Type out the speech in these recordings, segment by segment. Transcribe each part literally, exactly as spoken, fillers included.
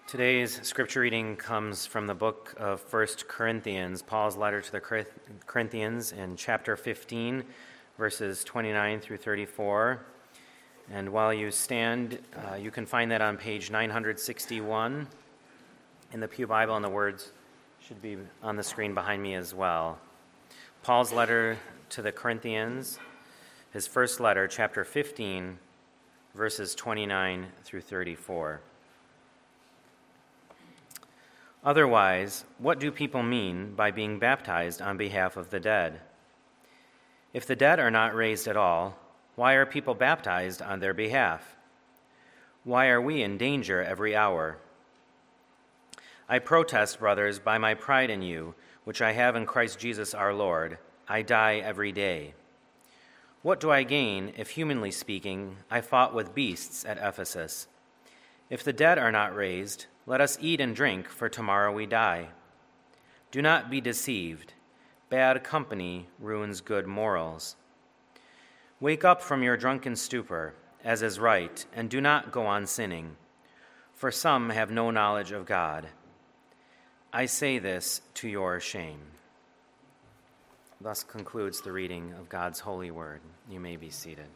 Today's scripture reading comes from the book of First Corinthians, Paul's letter to the Corinthians in chapter fifteen, verses twenty-nine through thirty-four. And while you stand, uh, you can find that on page nine sixty-one in the Pew Bible, and the words should be on the screen behind me as well. Paul's letter to the Corinthians, his first letter, chapter fifteen, verses twenty-nine through thirty-four. Otherwise, what do people mean by being baptized on behalf of the dead? If the dead are not raised at all, why are people baptized on their behalf? Why are we in danger every hour? I protest, brothers, by my pride in you, which I have in Christ Jesus our Lord. I die every day. What do I gain if, humanly speaking, I fought with beasts at Ephesus? If the dead are not raised, let us eat and drink, for tomorrow we die. Do not be deceived. Bad company ruins good morals. Wake up from your drunken stupor, as is right, and do not go on sinning, for some have no knowledge of God. I say this to your shame. Thus concludes the reading of God's holy word. You may be seated.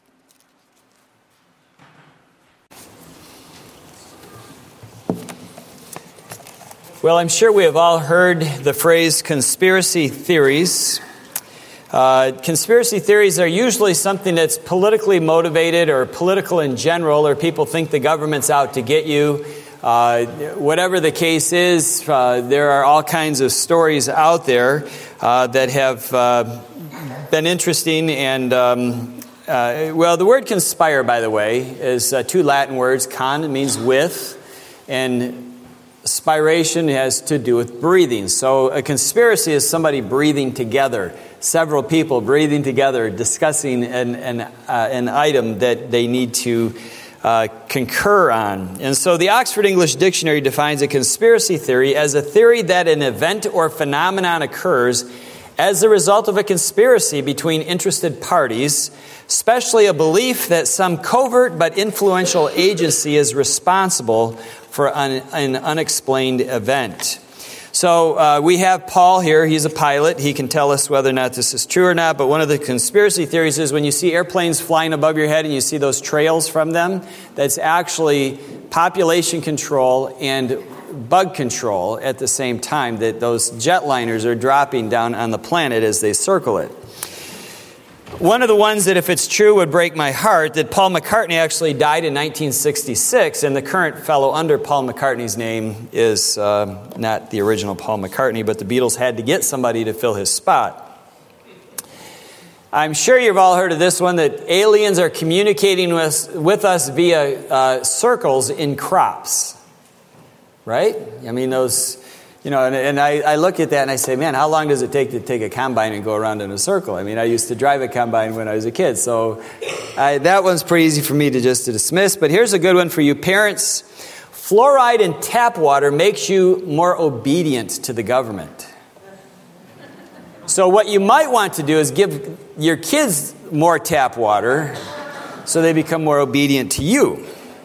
Well, I'm sure we have all heard the phrase conspiracy theories. Uh, conspiracy theories are usually something that's politically motivated or political in general, or people think the government's out to get you. Uh, whatever the case is, uh, there are all kinds of stories out there uh, that have uh, been interesting. And, um, uh, well, the word conspire, by the way, is uh, two Latin words. Con means with, and spiration has to do with breathing. So a conspiracy is somebody breathing together, several people breathing together, discussing an an, uh, an item that they need to uh, concur on. And so the Oxford English Dictionary defines a conspiracy theory as a theory that an event or phenomenon occurs as a result of a conspiracy between interested parties, especially a belief that some covert but influential agency is responsible for an, an unexplained event. So uh, we have Paul here. He's a pilot. He can tell us whether or not this is true or not. But one of the conspiracy theories is when you see airplanes flying above your head and you see those trails from them, that's actually population control and bug control at the same time, that those jetliners are dropping down on the planet as they circle it. One of the ones that, if it's true, would break my heart, that Paul McCartney actually died in nineteen sixty-six, and the current fellow under Paul McCartney's name is uh, not the original Paul McCartney, but the Beatles had to get somebody to fill his spot. I'm sure you've all heard of this one, that aliens are communicating with, with us via uh, circles in crops. Right? I mean, those, you know, and, and I, I look at that and I say, man, how long does it take to take a combine and go around in a circle? I mean, I used to drive a combine when I was a kid, so I, that one's pretty easy for me to just to dismiss. But here's a good one for you parents. Fluoride in tap water makes you more obedient to the government. So what you might want to do is give your kids more tap water so they become more obedient to you.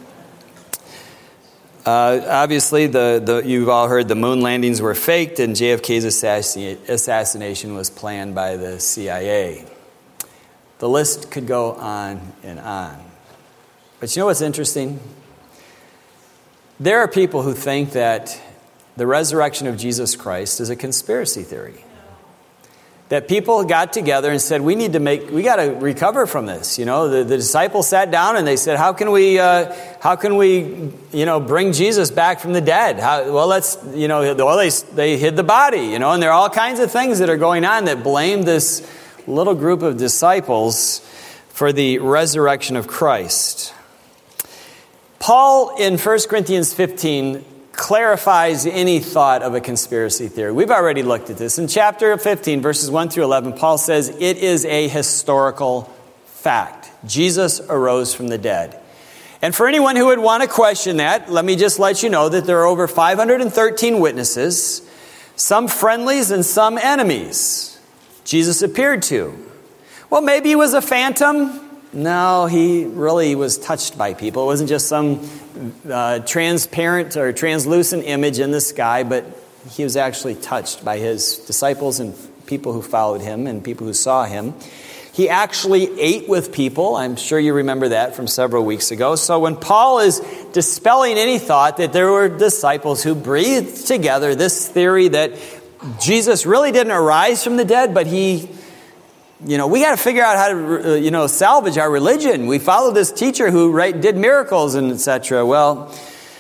Uh, obviously, the, the you've all heard the moon landings were faked, and J F K's assassin, assassination was planned by the C I A. The list could go on and on. But you know what's interesting? There are people who think that the resurrection of Jesus Christ is a conspiracy theory. That people got together and said, we need to make, we got to recover from this. You know, the, the disciples sat down and they said, how can we, uh, how can we, you know, bring Jesus back from the dead? How, well, let's, you know, well, they, they hid the body, you know, and there are all kinds of things that are going on that blame this little group of disciples for the resurrection of Christ. Paul in First Corinthians fifteen clarifies any thought of a conspiracy theory. We've already looked at this. In chapter fifteen, verses one through eleven, Paul says it is a historical fact. Jesus arose from the dead. And for anyone who would want to question that, let me just let you know that there are over five hundred thirteen witnesses, some friendlies and some enemies, Jesus appeared to. Well, maybe he was a phantom. No, he really was touched by people. It wasn't just some uh, transparent or translucent image in the sky, but he was actually touched by his disciples and people who followed him and people who saw him. He actually ate with people. I'm sure you remember that from several weeks ago. So when Paul is dispelling any thought that there were disciples who breathed together this theory that Jesus really didn't arise from the dead, but he, you know, we got to figure out how to, uh, you know, salvage our religion. We follow this teacher who right, did miracles and et cetera. Well,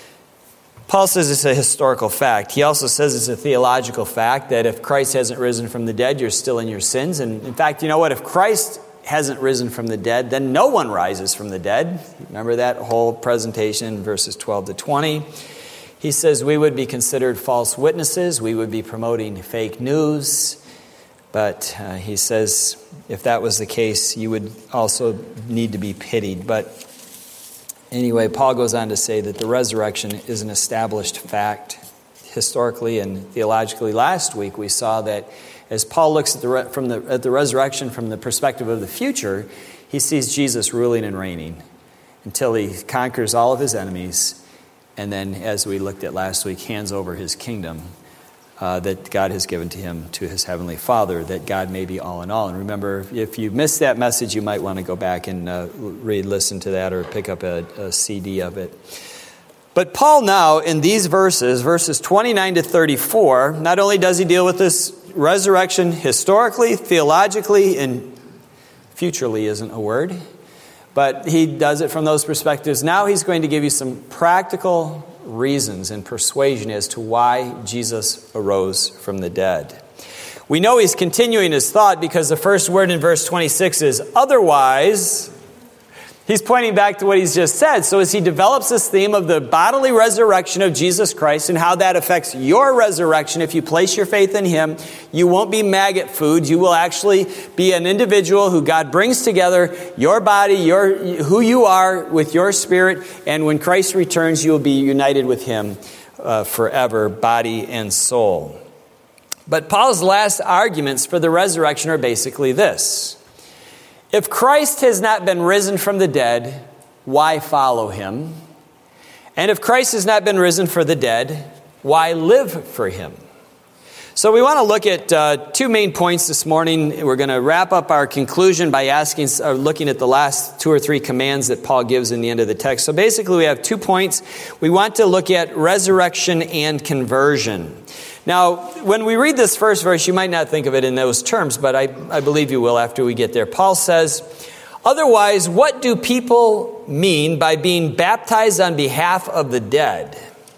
Paul says it's a historical fact. He also says it's a theological fact that if Christ hasn't risen from the dead, you're still in your sins. And in fact, you know what? If Christ hasn't risen from the dead, then no one rises from the dead. Remember that whole presentation, verses twelve to twenty. He says we would be considered false witnesses. We would be promoting fake news. But uh, he says if that was the case, you would also need to be pitied. But anyway, Paul goes on to say that the resurrection is an established fact historically and theologically. Last week we saw that as Paul looks at the re- from the at the resurrection from the perspective of the future, he sees Jesus ruling and reigning until he conquers all of his enemies, and then, as we looked at last week, hands over his kingdom uh, that God has given to him to his heavenly Father, that God may be all in all. And remember, if you missed that message, you might want to go back and uh, re-listen to that or pick up a, a C D of it. But Paul now, in these verses, verses twenty-nine to thirty-four, not only does he deal with this resurrection historically, theologically, and futurely isn't a word, but he does it from those perspectives. Now he's going to give you some practical reasons and persuasion as to why Jesus arose from the dead. We know he's continuing his thought because the first word in verse twenty-six is otherwise. He's pointing back to what he's just said. So as he develops this theme of the bodily resurrection of Jesus Christ and how that affects your resurrection, if you place your faith in him, you won't be maggot food. You will actually be an individual who God brings together, your body, your who you are with your spirit, and when Christ returns, you will be united with him uh, forever, body and soul. But Paul's last arguments for the resurrection are basically this. If Christ has not been risen from the dead, why follow him? And if Christ has not been risen from the dead, why live for him? So we want to look at uh, two main points this morning. We're going to wrap up our conclusion by asking, or looking at the last two or three commands that Paul gives in the end of the text. So basically we have two points. We want to look at resurrection and conversion. Now, when we read this first verse, you might not think of it in those terms, but I, I believe you will after we get there. Paul says, otherwise, what do people mean by being baptized on behalf of the dead?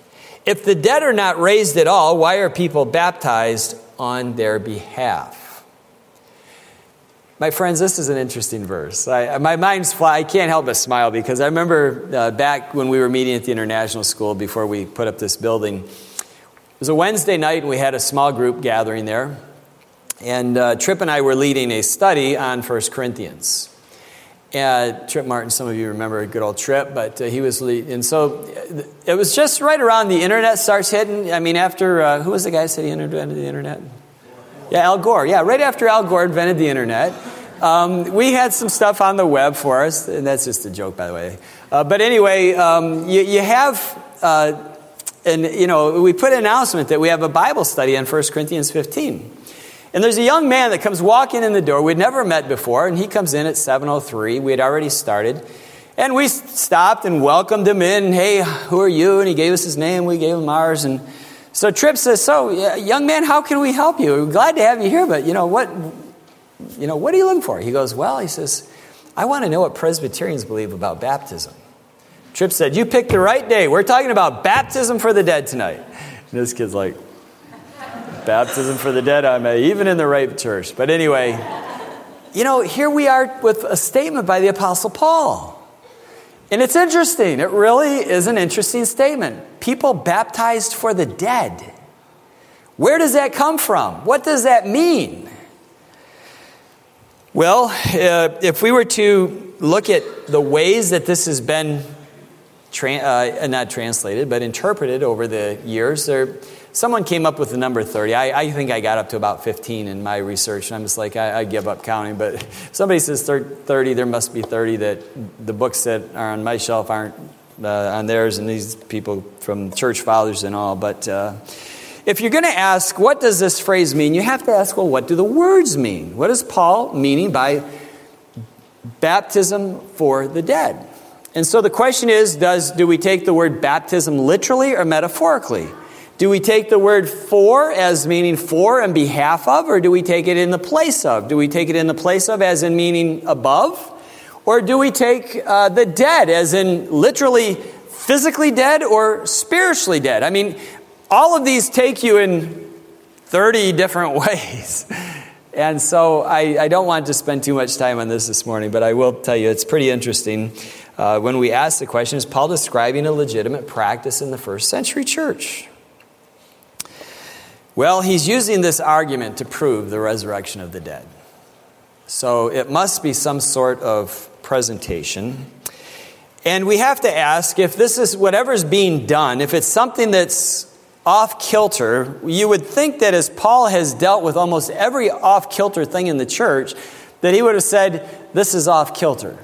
If the dead are not raised at all, why are people baptized on their behalf? My friends, this is an interesting verse. I, my mind's fly. I can't help but smile because I remember uh, back when we were meeting at the International School before we put up this building. It was a Wednesday night, and we had a small group gathering there. And uh, Tripp and I were leading a study on First Corinthians. Uh, Tripp Martin, some of you remember a good old Tripp, but uh, he was leading. And so it was just right around the internet starts hitting. I mean, after, uh, who was the guy who said he invented the internet? Yeah, Al Gore. Yeah, right after Al Gore invented the internet. Um, we had some stuff on the web for us. And that's just a joke, by the way. Uh, but anyway, um, you, you have... Uh, And, you know, we put an announcement that we have a Bible study on First Corinthians fifteen. And there's a young man that comes walking in the door. We'd never met before, and he comes in at seven oh three. We had already started. And we stopped and welcomed him in. Hey, who are you? And he gave us his name. We gave him ours. And so Tripp says, so, young man, how can we help you? We're glad to have you here, but, you know, what, you know, what are you looking for? He goes, well, he says, I want to know what Presbyterians believe about baptism. Tripp said, you picked the right day. We're talking about baptism for the dead tonight. And this kid's like, baptism for the dead? I'm even in the right church. But anyway, you know, here we are with a statement by the Apostle Paul. And it's interesting. It really is an interesting statement. People baptized for the dead. Where does that come from? What does that mean? Well, uh, if we were to look at the ways that this has been Tra- uh, not translated, but interpreted over the years. There, someone came up with the number thirty. I, I think I got up to about fifteen in my research, and I'm just like, I, I give up counting. But if somebody says thirty, there must be thirty that the books that are on my shelf aren't uh, on theirs, and these people from church fathers and all. But uh, if you're going to ask, what does this phrase mean? You have to ask, well, what do the words mean? What is Paul meaning by baptism for the dead? And so the question is, does do we take the word baptism literally or metaphorically? Do we take the word for as meaning for and behalf of, or do we take it in the place of? Do we take it in the place of as in meaning above? Or do we take uh, the dead as in literally physically dead or spiritually dead? I mean, all of these take you in thirty different ways. And so I, I don't want to spend too much time on this this morning, but I will tell you it's pretty interesting. Uh, when we ask the question, is Paul describing a legitimate practice in the first century church? Well, he's using this argument to prove the resurrection of the dead. So it must be some sort of presentation. And we have to ask if this is whatever's being done, if it's something that's off kilter, you would think that as Paul has dealt with almost every off kilter thing in the church, that he would have said, this is off kilter.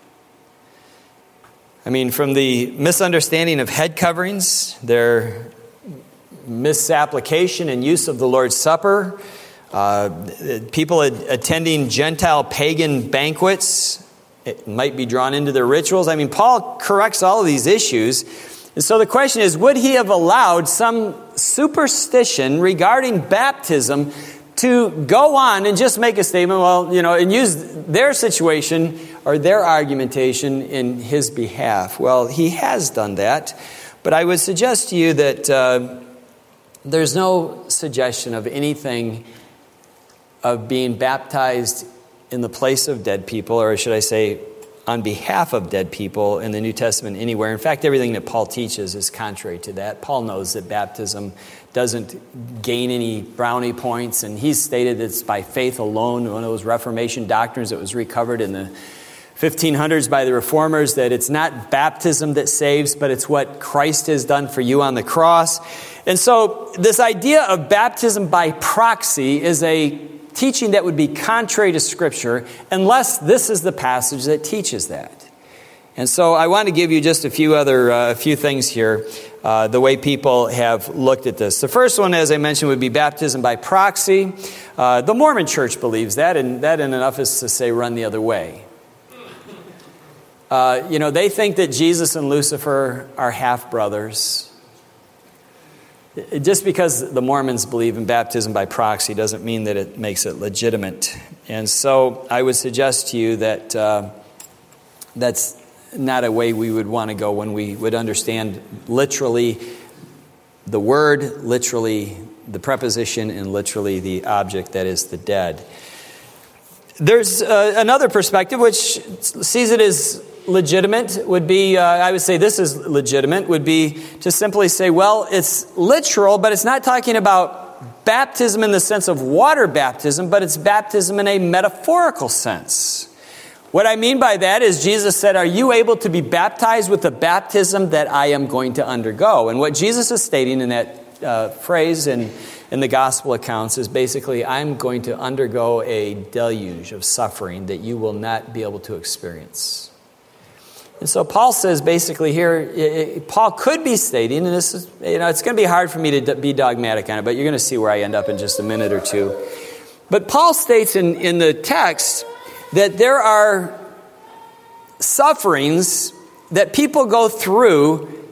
I mean, from the misunderstanding of head coverings, their misapplication and use of the Lord's Supper, uh, people attending Gentile pagan banquets, it might be drawn into their rituals. I mean, Paul corrects all of these issues. And so the question is, would he have allowed some superstition regarding baptism to go on and just make a statement, well, you know, and use their situation or their argumentation in his behalf? Well, he has done that. But I would suggest to you that uh, there's no suggestion of anything of being baptized in the place of dead people, or should I say, on behalf of dead people in the New Testament anywhere. In fact, everything that Paul teaches is contrary to that. Paul knows that baptism doesn't gain any brownie points, and he's stated it's by faith alone, one of those Reformation doctrines that was recovered in the fifteen hundreds by the Reformers, that it's not baptism that saves, but it's what Christ has done for you on the cross. And so this idea of baptism by proxy is a teaching that would be contrary to Scripture, unless this is the passage that teaches that. And so I want to give you just a few other uh, a few things here, uh, the way people have looked at this. The first one, as I mentioned, would be baptism by proxy. Uh, the Mormon Church believes that, and that in enough is to say run the other way. Uh, you know, they think that Jesus and Lucifer are half-brothers. Just because the Mormons believe in baptism by proxy doesn't mean that it makes it legitimate. And so I would suggest to you that uh, that's not a way we would want to go when we would understand literally the word, literally the preposition, and literally the object that is the dead. There's uh, another perspective which sees it as legitimate, would be, uh, I would say this is legitimate, would be to simply say, well, it's literal, but it's not talking about baptism in the sense of water baptism, but it's baptism in a metaphorical sense. What I mean by that is Jesus said, are you able to be baptized with the baptism that I am going to undergo? And what Jesus is stating in that uh, phrase in, in the gospel accounts is basically, I'm going to undergo a deluge of suffering that you will not be able to experience. And so Paul says basically here, it, it, Paul could be stating, and this is, you know, it's going to be hard for me to d- be dogmatic on it, but you're going to see where I end up in just a minute or two. But Paul states in, in the text that there are sufferings that people go through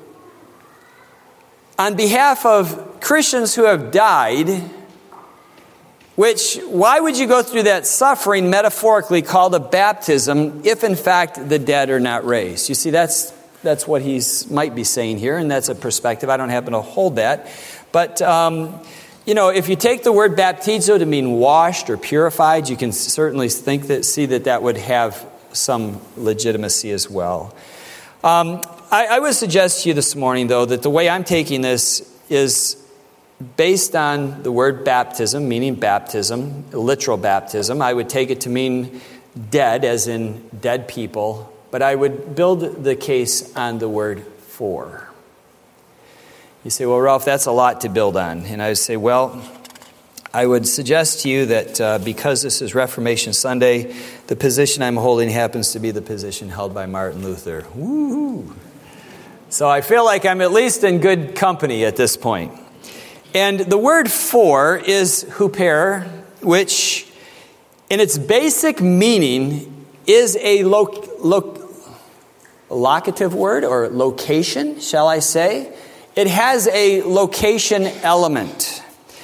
on behalf of Christians who have died, which, why would you go through that suffering metaphorically called a baptism if in fact the dead are not raised? You see, that's that's what he's might be saying here, and that's a perspective. I don't happen to hold that. But, um, you know, if you take the word baptizo to mean washed or purified, you can certainly think that see that that would have some legitimacy as well. Um, I, I would suggest to you this morning, though, that the way I'm taking this is based on the word baptism, meaning baptism, literal baptism. I would take it to mean dead, as in dead people, but I would build the case on the word for. You say, well, Ralph, that's a lot to build on. And I would say, well, I would suggest to you that uh, because this is Reformation Sunday, the position I'm holding happens to be the position held by Martin Luther. Woo-hoo! So I feel like I'm at least in good company at this point. And the word for is huper, which in its basic meaning is a lo- lo- locative word or location, shall I say. It has a location element.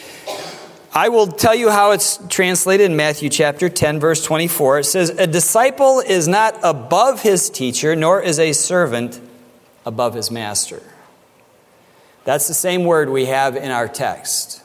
I will tell you how it's translated in Matthew chapter ten, verse twenty-four. It says, "A disciple is not above his teacher, nor is a servant above his master." That's the same word we have in our text.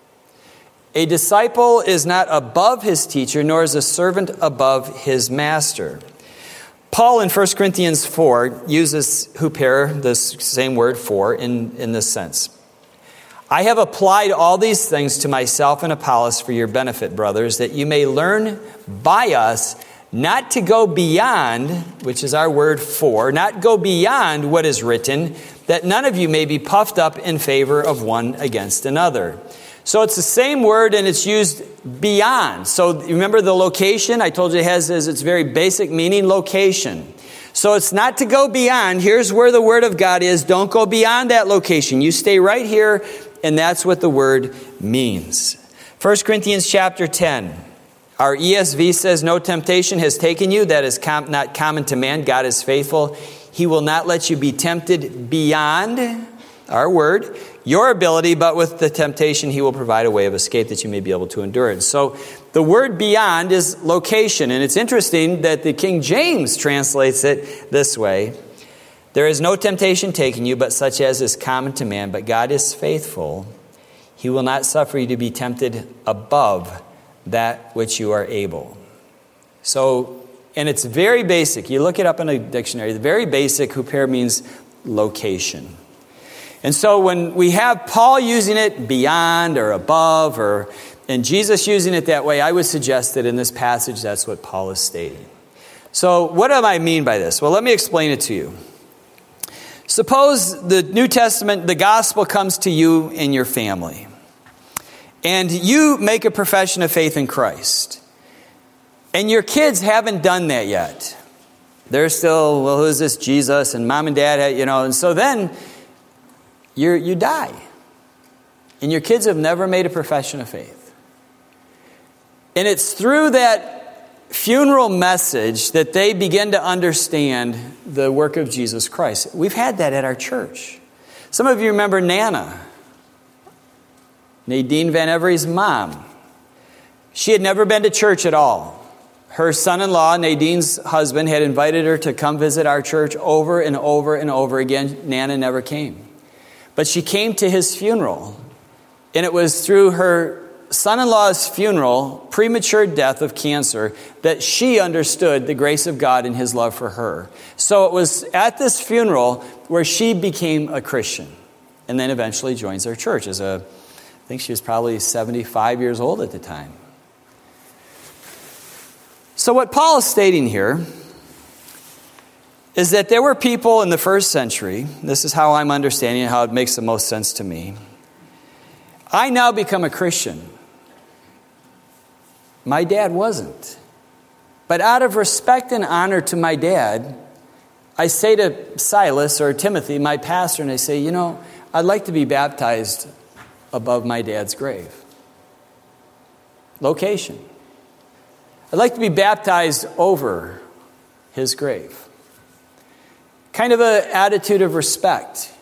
A disciple is not above his teacher, nor is a servant above his master. Paul in First Corinthians four uses huper, this same word for, in, in this sense. "I have applied all these things to myself and Apollos for your benefit, brothers, that you may learn by us not to go beyond," which is our word for, "not go beyond what is written, that none of you may be puffed up in favor of one against another." So it's the same word and it's used beyond. So remember the location? I told you it has its very basic meaning, location. So it's not to go beyond. Here's where the word of God is. Don't go beyond that location. You stay right here, and that's what the word means. First Corinthians chapter ten. Our E S V says, "No temptation has taken you that is com- not common to man. God is faithful. He will not let you be tempted beyond," our word, "your ability, but with the temptation he will provide a way of escape that you may be able to endure it." So the word beyond is location. And it's interesting that the King James translates it this way. "There is no temptation taken you, but such as is common to man. But God is faithful. He will not suffer you to be tempted above that which you are able." So, and it's very basic. You look it up in a dictionary. The very basic, huper means location. And so when we have Paul using it beyond or above, or and Jesus using it that way, I would suggest that in this passage, that's what Paul is stating. So what do I mean by this? Well, let me explain it to you. Suppose the New Testament, the gospel comes to you in your family, and you make a profession of faith in Christ, and your kids haven't done that yet. They're still, well, who's this Jesus? And mom and dad, you know, and so then you you die, and your kids have never made a profession of faith. And it's through that funeral message that they begin to understand the work of Jesus Christ. We've had that at our church. Some of you remember Nana, Nadine Van Every's mom. She had never been to church at all. Her son-in-law, Nadine's husband, had invited her to come visit our church over and over and over again. Nana never came. But she came to his funeral. And it was through her son-in-law's funeral, premature death of cancer, that she understood the grace of God and his love for her. So it was at this funeral where she became a Christian, and then eventually joins our church as a, I think she was probably seventy-five years old at the time. So what Paul is stating here is that there were people in the first century, this is how I'm understanding it, how it makes the most sense to me. I now become a Christian. My dad wasn't. But out of respect and honor to my dad, I say to Silas or Timothy, my pastor, and I say, you know, I'd like to be baptized above my dad's grave. Location. I'd like to be baptized over his grave. Kind of an attitude of respect.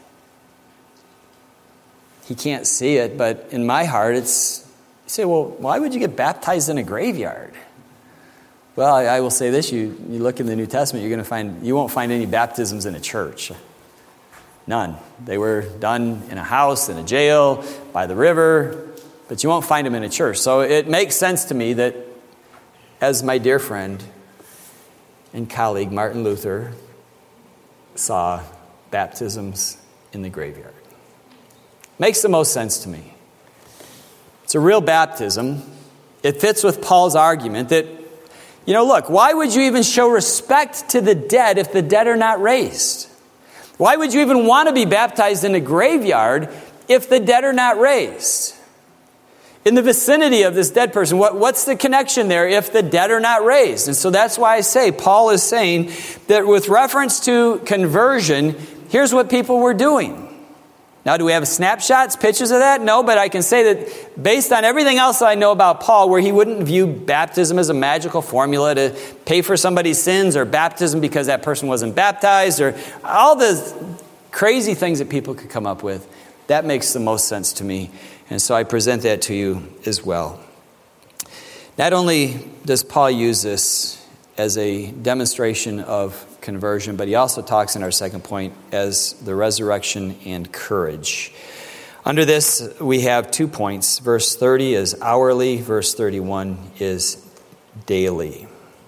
He can't see it, but in my heart, it's, you say, well, why would you get baptized in a graveyard? Well, I, I will say this, you, you look in the New Testament, you're going to find, you won't find any baptisms in a church. None. They were done in a house, in a jail, by the river, but you won't find them in a church. So it makes sense to me that, as my dear friend and colleague Martin Luther saw baptisms in the graveyard. Makes the most sense to me. It's a real baptism. It fits with Paul's argument that, you know, look, why would you even show respect to the dead if the dead are not raised? Why would you even want to be baptized in a graveyard if the dead are not raised? In the vicinity of this dead person, what, what's the connection there if the dead are not raised? And so that's why I say, Paul is saying that with reference to conversion, here's what people were doing. Now, do we have snapshots, pictures of that? No, but I can say that based on everything else I know about Paul, where he wouldn't view baptism as a magical formula to pay for somebody's sins, or baptism because that person wasn't baptized, or all the crazy things that people could come up with, that makes the most sense to me. And so I present that to you as well. Not only does Paul use this as a demonstration of conversion, but he also talks in our second point as the resurrection and courage. Under this, we have two points. Verse thirty is hourly. Verse thirty-one is daily.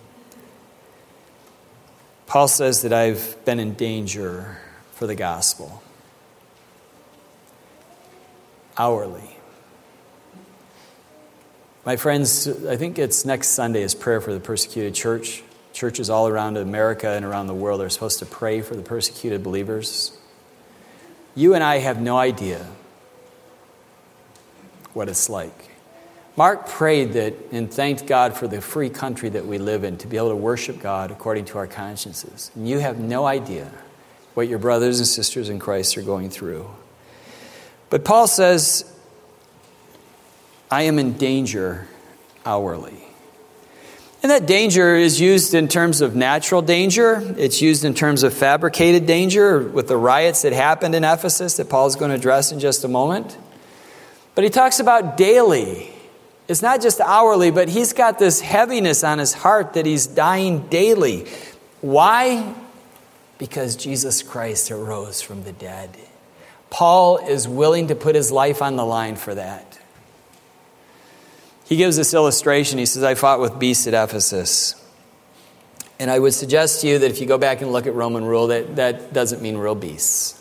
Paul says that I've been in danger for the gospel. Hourly. My friends, I think it's next Sunday is prayer for the persecuted church. Churches all around America and around the world are supposed to pray for the persecuted believers. You and I have no idea what it's like. Mark prayed that and thanked God for the free country that we live in, to be able to worship God according to our consciences. And you have no idea what your brothers and sisters in Christ are going through. But Paul says, I am in danger hourly. And that danger is used in terms of natural danger. It's used in terms of fabricated danger with the riots that happened in Ephesus that Paul's going to address in just a moment. But he talks about daily. It's not just hourly, but he's got this heaviness on his heart that he's dying daily. Why? Because Jesus Christ arose from the dead. Paul is willing to put his life on the line for that. He gives this illustration. He says, I fought with beasts at Ephesus. And I would suggest to you that if you go back and look at Roman rule, that, that doesn't mean real beasts.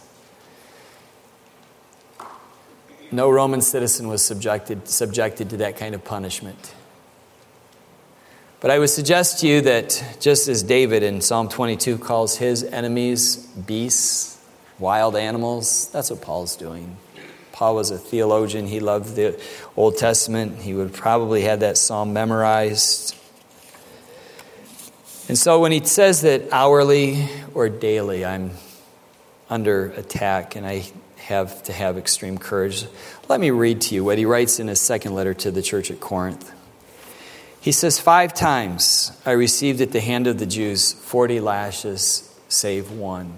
No Roman citizen was subjected, subjected to that kind of punishment. But I would suggest to you that just as David in Psalm twenty-two calls his enemies beasts, wild animals, that's what Paul's doing. Paul was a theologian. He loved the Old Testament. He would probably have that psalm memorized. And so when he says that hourly or daily I'm under attack and I have to have extreme courage, let me read to you what he writes in his second letter to the church at Corinth. He says, five times I received at the hand of the Jews forty lashes, save one.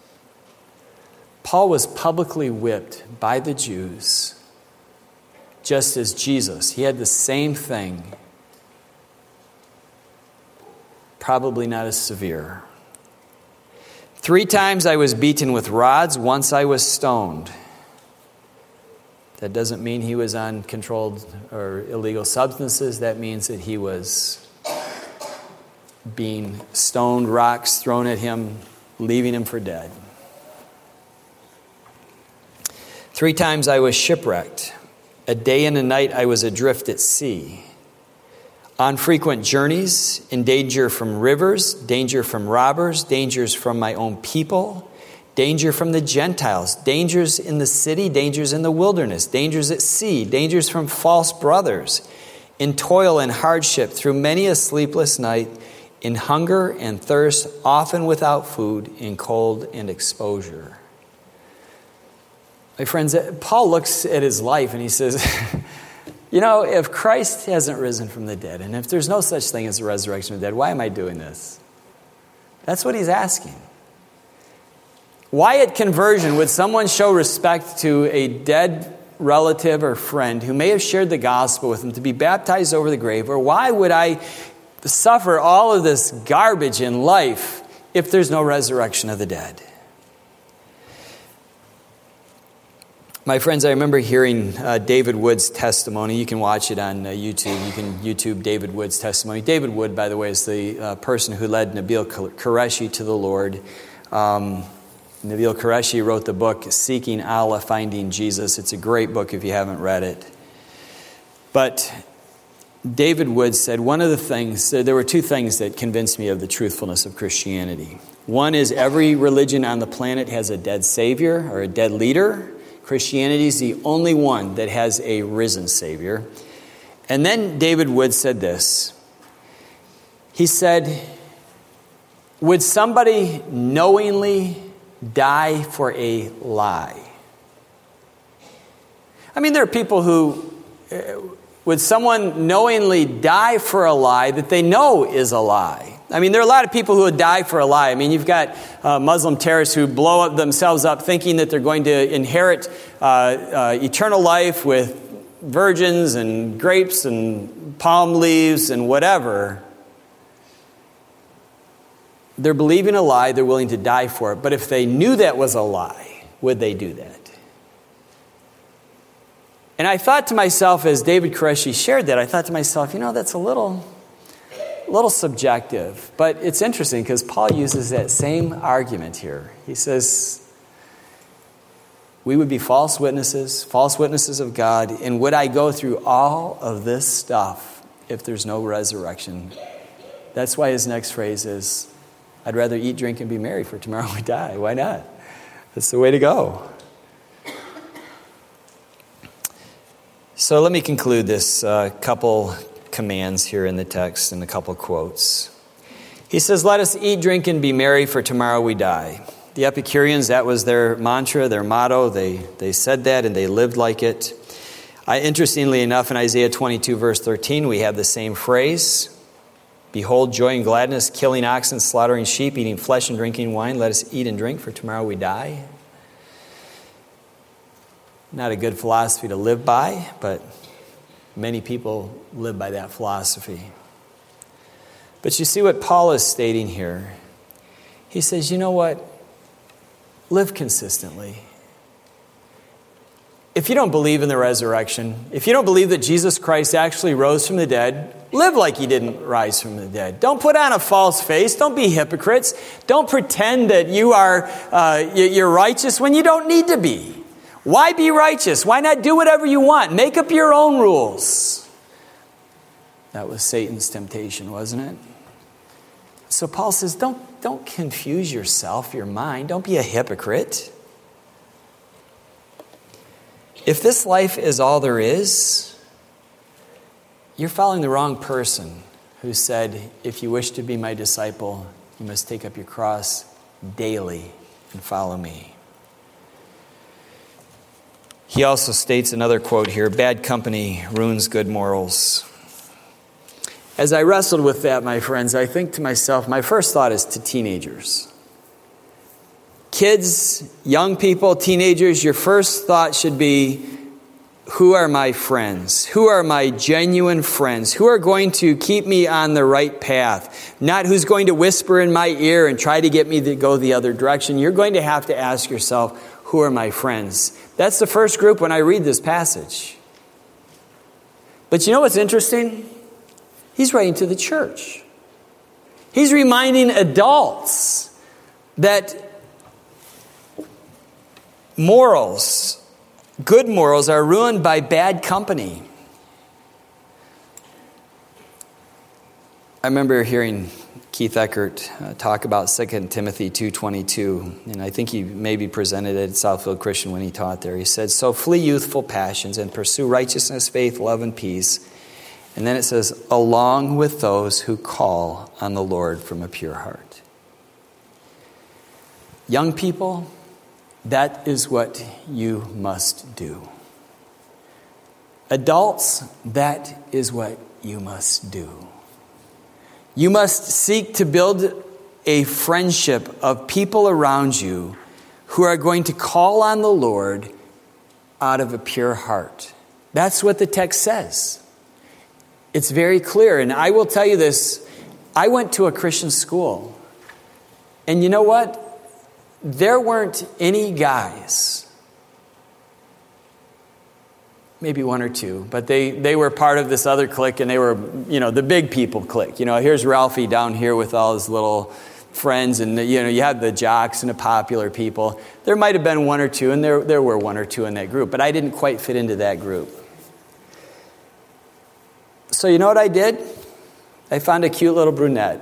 Paul was publicly whipped by the Jews, just as Jesus. He had the same thing, probably not as severe. Three times I was beaten with rods, once I was stoned. That doesn't mean he was on controlled or illegal substances. That means that he was being stoned, rocks thrown at him, leaving him for dead. Three times I was shipwrecked. A day and a night I was adrift at sea. On frequent journeys, in danger from rivers, danger from robbers, dangers from my own people, danger from the Gentiles, dangers in the city, dangers in the wilderness, dangers at sea, dangers from false brothers, in toil and hardship, through many a sleepless night, in hunger and thirst, often without food, in cold and exposure. My friends, Paul looks at his life and he says, you know, if Christ hasn't risen from the dead, and if there's no such thing as a resurrection of the dead, why am I doing this? That's what he's asking. Why at conversion would someone show respect to a dead relative or friend who may have shared the gospel with him to be baptized over the grave? Or why would I suffer all of this garbage in life if there's no resurrection of the dead? My friends, I remember hearing uh, David Wood's testimony. You can watch it on uh, YouTube. You can YouTube David Wood's testimony. David Wood, by the way, is the uh, person who led Nabil Qureshi to the Lord. Um, Nabil Qureshi wrote the book, Seeking Allah, Finding Jesus. It's a great book if you haven't read it. But David Wood said one of the things, there were two things that convinced me of the truthfulness of Christianity. One is every religion on the planet has a dead savior or a dead leader. Christianity is the only one that has a risen Savior. And then David Wood said this. He said, would somebody knowingly die for a lie. I mean, there are people who, would someone knowingly die for a lie that they know is a lie? I mean, there are a lot of people who would die for a lie. I mean, you've got uh, Muslim terrorists who blow up themselves up thinking that they're going to inherit uh, uh, eternal life with virgins and grapes and palm leaves and whatever. They're believing a lie. They're willing to die for it. But if they knew that was a lie, would they do that? And I thought to myself, as David Qureshi shared that, I thought to myself, you know, that's a little... A little subjective, but it's interesting because Paul uses that same argument here. He says, we would be false witnesses, false witnesses of God, and would I go through all of this stuff if there's no resurrection? That's why his next phrase is, I'd rather eat, drink, and be merry, for tomorrow we die. Why not? That's the way to go. So let me conclude this uh, couple commands here in the text in a couple quotes. He says, let us eat, drink, and be merry, for tomorrow we die. The Epicureans, that was their mantra, their motto. They, they said that and they lived like it. I, interestingly enough, in Isaiah twenty-two, verse thirteen, we have the same phrase. Behold, joy and gladness, killing oxen, slaughtering sheep, eating flesh and drinking wine. Let us eat and drink, for tomorrow we die. Not a good philosophy to live by, but many people live by that philosophy. But you see what Paul is stating here. He says, you know what? Live consistently. If you don't believe in the resurrection, if you don't believe that Jesus Christ actually rose from the dead, live like he didn't rise from the dead. Don't put on a false face. Don't be hypocrites. Don't pretend that you are uh, you're righteous when you don't need to be. Why be righteous? Why not do whatever you want? Make up your own rules. That was Satan's temptation, wasn't it? So Paul says, don't, don't confuse yourself, your mind. Don't be a hypocrite. If this life is all there is, you're following the wrong person who said, if you wish to be my disciple, you must take up your cross daily and follow me. He also states another quote here, bad company ruins good morals. As I wrestled with that, my friends, I think to myself, my first thought is to teenagers. Kids, young people, teenagers, your first thought should be, who are my friends? Who are my genuine friends? Who are going to keep me on the right path? Not who's going to whisper in my ear and try to get me to go the other direction. You're going to have to ask yourself, who are my friends? That's the first group when I read this passage. But you know what's interesting? He's writing to the church. He's reminding adults that morals, good morals, are ruined by bad company. I remember hearing Keith Eckert uh, talk about Second Timothy two twenty-two, and I think he maybe presented it at Southfield Christian when he taught there. He said, so flee youthful passions and pursue righteousness, faith, love, and peace. And then it says, along with those who call on the Lord from a pure heart. Young people, that is what you must do. Adults, that is what you must do. You must seek to build a friendship of people around you who are going to call on the Lord out of a pure heart. That's what the text says. It's very clear. And I will tell you this, I went to a Christian school. And you know what? There weren't any guys. Maybe one or two, but they, they were part of this other clique, and they were, you know, the big people clique. You know, here's Ralphie down here with all his little friends, and, you know, you have the jocks and the popular people. There might have been one or two, and there, there were one or two in that group, but I didn't quite fit into that group. So you know what I did? I found a cute little brunette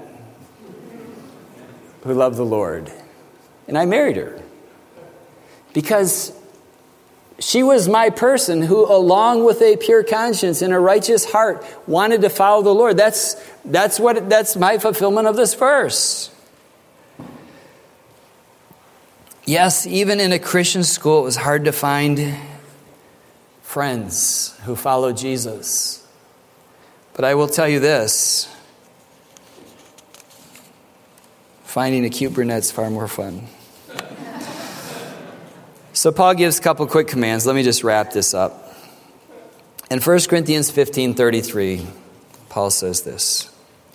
who loved the Lord, and I married her because she was my person who, along with a pure conscience and a righteous heart, wanted to follow the Lord. That's, that's, what, that's my fulfillment of this verse. Yes, even in a Christian school, it was hard to find friends who follow Jesus. But I will tell you this, finding a cute brunette's far more fun. So Paul gives a couple quick commands. Let me just wrap this up. In First Corinthians fifteen thirty-three, Paul says this: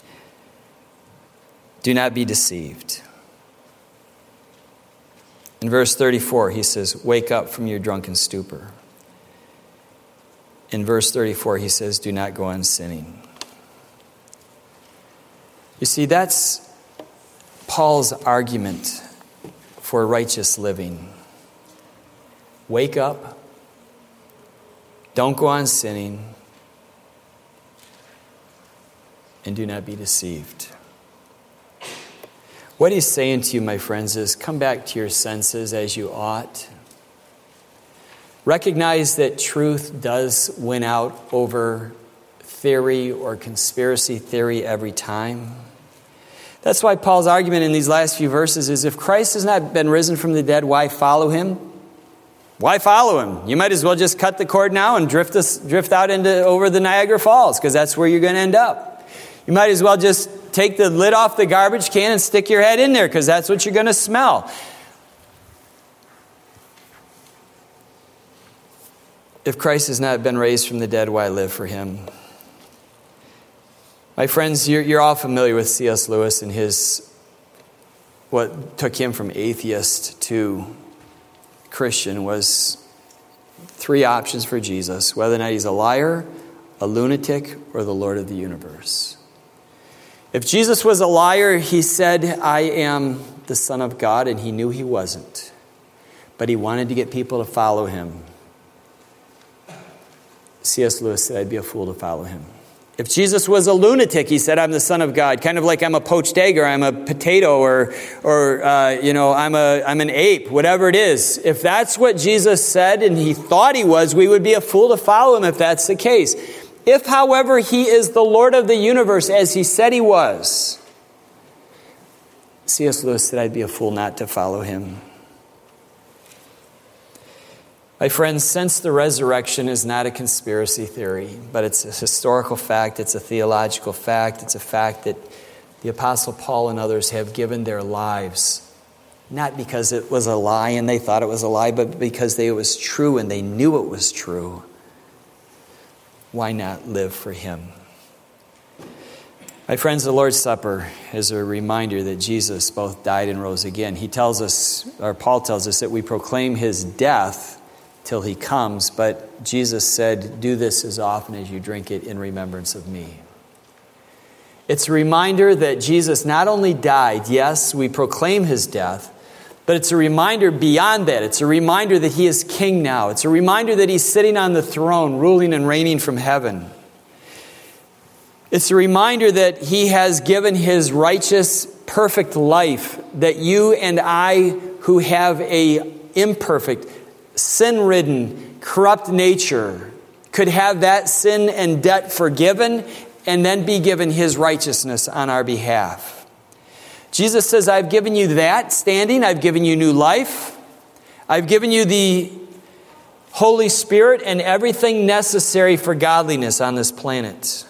do not be deceived. In verse thirty-four, he says, wake up from your drunken stupor. In verse thirty-four, he says, do not go on sinning. You see, that's Paul's argument for righteous living. Wake up. Don't go on sinning. And do not be deceived. What he's saying to you, my friends, is come back to your senses as you ought. Recognize that truth does win out over theory or conspiracy theory every time. That's why Paul's argument in these last few verses is if Christ has not been risen from the dead, why follow him? Why follow him? You might as well just cut the cord now and drift this, drift out into over the Niagara Falls, because that's where you're going to end up. You might as well just take the lid off the garbage can and stick your head in there, because that's what you're going to smell. If Christ has not been raised from the dead, why live for him? My friends, you're, you're all familiar with C S Lewis and his, what took him from atheist to Christian was three options for Jesus, whether or not he's a liar, a lunatic, or the Lord of the universe. If Jesus was a liar, he said, I am the Son of God, and he knew he wasn't. But he wanted to get people to follow him. C S Lewis said, I'd be a fool to follow him. If Jesus was a lunatic, he said, I'm the Son of God, kind of like I'm a poached egg, or I'm a potato, or, or uh, you know, I'm a, I'm an ape, whatever it is. If that's what Jesus said and he thought he was, we would be a fool to follow him if that's the case. If, however, he is the Lord of the universe, as he said he was, C S Lewis said, I'd be a fool not to follow him. My friends, since the resurrection is not a conspiracy theory, but it's a historical fact, it's a theological fact, it's a fact that the Apostle Paul and others have given their lives, not because it was a lie and they thought it was a lie, but because they, it was true and they knew it was true. Why not live for him? My friends, the Lord's Supper is a reminder that Jesus both died and rose again. He tells us, or Paul tells us, that we proclaim his death till he comes, but Jesus said, do this as often as you drink it in remembrance of me. It's a reminder that Jesus not only died, yes, we proclaim his death, but it's a reminder beyond that. It's a reminder that he is king now. It's a reminder that he's sitting on the throne, ruling and reigning from heaven. It's a reminder that he has given his righteous, perfect life, that you and I, who have a imperfect, sin-ridden, corrupt nature, could have that sin and debt forgiven and then be given his righteousness on our behalf. Jesus says, I've given you that standing. I've given you new life. I've given you the Holy Spirit and everything necessary for godliness on this planet.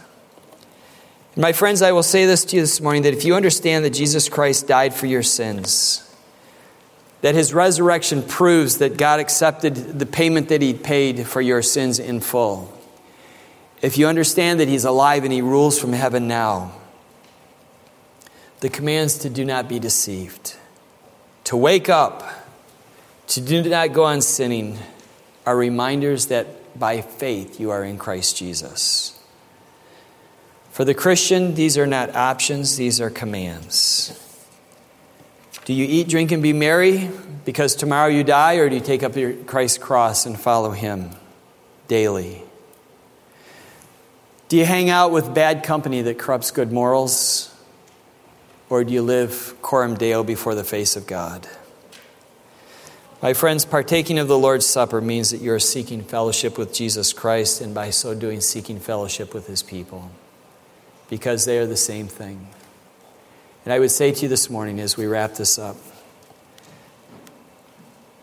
My friends, I will say this to you this morning, that if you understand that Jesus Christ died for your sins, that his resurrection proves that God accepted the payment that he paid for your sins in full. If you understand that he's alive and he rules from heaven now, the commands to do not be deceived, to wake up, to do not go on sinning, are reminders that by faith you are in Christ Jesus. For the Christian, these are not options, these are commands. Do you eat, drink, and be merry because tomorrow you die, or do you take up your Christ's cross and follow him daily? Do you hang out with bad company that corrupts good morals, or do you live coram Deo before the face of God? My friends, partaking of the Lord's Supper means that you are seeking fellowship with Jesus Christ, and by so doing, seeking fellowship with his people, because they are the same thing. And I would say to you this morning as we wrap this up,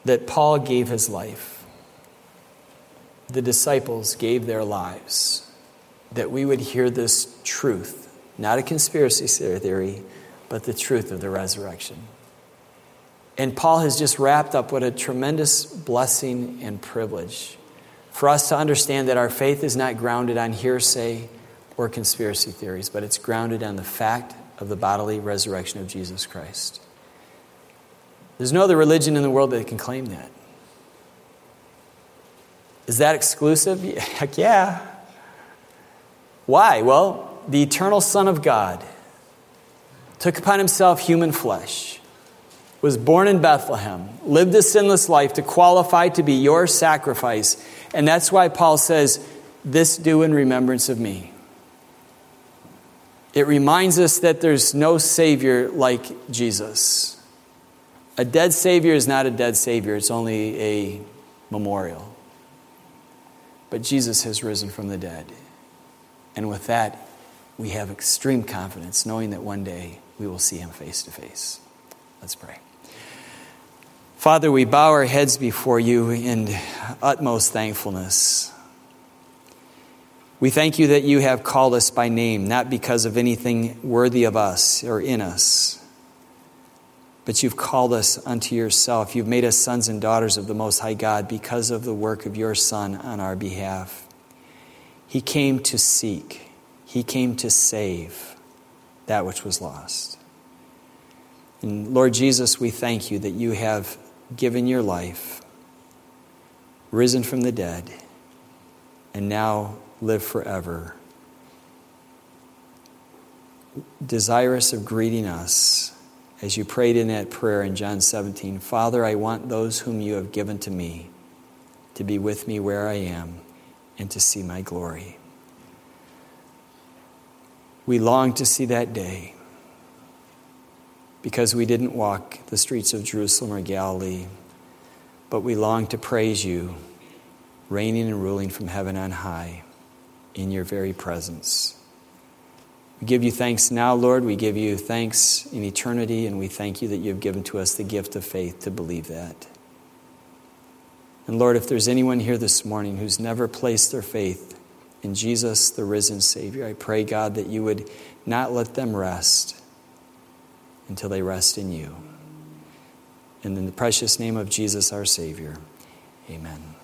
that Paul gave his life. The disciples gave their lives, that we would hear this truth, not a conspiracy theory, but the truth of the resurrection. And Paul has just wrapped up what a tremendous blessing and privilege for us to understand that our faith is not grounded on hearsay or conspiracy theories, but it's grounded on the fact of the bodily resurrection of Jesus Christ. There's no other religion in the world that can claim that. Is that exclusive? Heck yeah. Why? Well, the eternal Son of God took upon himself human flesh, was born in Bethlehem, lived a sinless life to qualify to be your sacrifice. And that's why Paul says, this do in remembrance of me. It reminds us that there's no Savior like Jesus. A dead Savior is not a dead Savior. It's only a memorial. But Jesus has risen from the dead. And with that, we have extreme confidence, knowing that one day we will see him face to face. Let's pray. Father, we bow our heads before you in utmost thankfulness. We thank you that you have called us by name, not because of anything worthy of us or in us, but you've called us unto yourself. You've made us sons and daughters of the Most High God because of the work of your Son on our behalf. He came to seek, he came to save that which was lost. And Lord Jesus, we thank you that you have given your life, risen from the dead, and now live forever, desirous of greeting us as you prayed in that prayer in John seventeen. Father, I want those whom you have given to me to be with me where I am and to see my glory. We long to see that day because we didn't walk the streets of Jerusalem or Galilee, but we long to praise you, reigning and ruling from heaven on high in your very presence. We give you thanks now, Lord. We give you thanks in eternity, and we thank you that you have given to us the gift of faith to believe that. And Lord, if there's anyone here this morning who's never placed their faith in Jesus, the risen Savior, I pray, God, that you would not let them rest until they rest in you. And in the precious name of Jesus, our Savior, amen.